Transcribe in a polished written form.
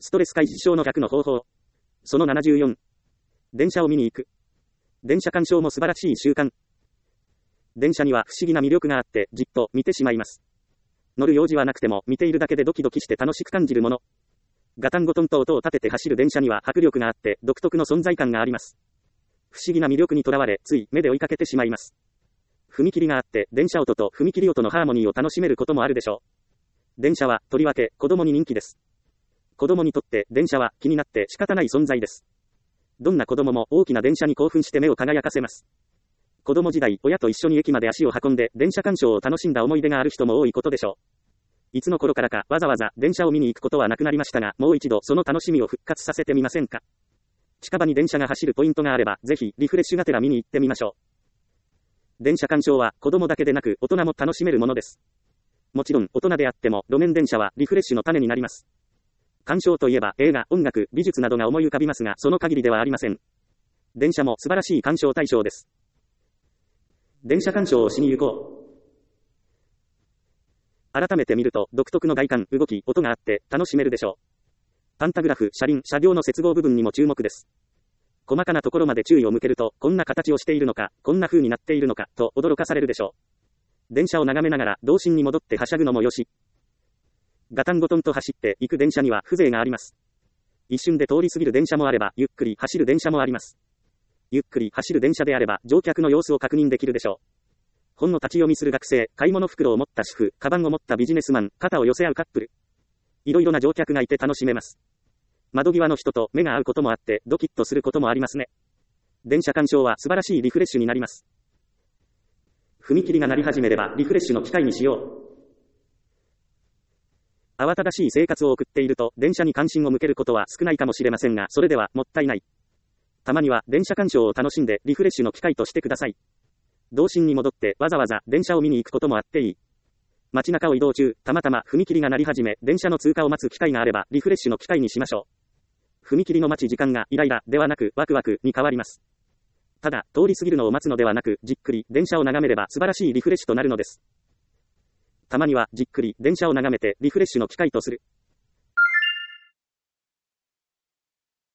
ストレス解消の逆の方法。その74。電車を見に行く。電車鑑賞も素晴らしい習慣。電車には不思議な魅力があって、じっと見てしまいます。乗る用事はなくても、見ているだけでドキドキして楽しく感じるもの。ガタンゴトンと音を立てて走る電車には迫力があって、独特の存在感があります。不思議な魅力にとらわれ、つい目で追いかけてしまいます。踏切があって、電車音と踏切音のハーモニーを楽しめることもあるでしょう。電車は、とりわけ、子供に人気です。子供にとって、電車は気になって仕方ない存在です。どんな子供も大きな電車に興奮して目を輝かせます。子供時代、親と一緒に駅まで足を運んで、電車鑑賞を楽しんだ思い出がある人も多いことでしょう。いつの頃からか、わざわざ電車を見に行くことはなくなりましたが、もう一度その楽しみを復活させてみませんか。近場に電車が走るポイントがあれば、ぜひ、リフレッシュがてら見に行ってみましょう。電車鑑賞は子供だけでなく大人も楽しめるものです。もちろん大人であっても路面電車はリフレッシュの種になります。鑑賞といえば映画、音楽、美術などが思い浮かびますがその限りではありません。電車も素晴らしい鑑賞対象です。電車鑑賞をしに行こう。改めて見ると独特の外観、動き、音があって楽しめるでしょう。パンタグラフ、車輪、車両の接合部分にも注目です。細かなところまで注意を向けると、こんな形をしているのか、こんな風になっているのか、と驚かされるでしょう。電車を眺めながら、童心に戻ってはしゃぐのもよし。ガタンゴトンと走って行く電車には風情があります。一瞬で通り過ぎる電車もあれば、ゆっくり走る電車もあります。ゆっくり走る電車であれば、乗客の様子を確認できるでしょう。本の立ち読みする学生、買い物袋を持った主婦、カバンを持ったビジネスマン、肩を寄せ合うカップル。いろいろな乗客がいて楽しめます。窓際の人と目が合うこともあってドキッとすることもありますね。電車鑑賞は素晴らしいリフレッシュになります。踏切が鳴り始めればリフレッシュの機会にしよう。慌ただしい生活を送っていると電車に関心を向けることは少ないかもしれませんが、それではもったいない。たまには電車鑑賞を楽しんでリフレッシュの機会としてください。童心に戻ってわざわざ電車を見に行くこともあっていい。街中を移動中、たまたま踏切が鳴り始め、電車の通過を待つ機会があればリフレッシュの機会にしましょう。踏切の待ち時間がイライラではなくワクワクに変わります。ただ、通り過ぎるのを待つのではなく、じっくり電車を眺めれば素晴らしいリフレッシュとなるのです。たまにはじっくり電車を眺めてリフレッシュの機会とする。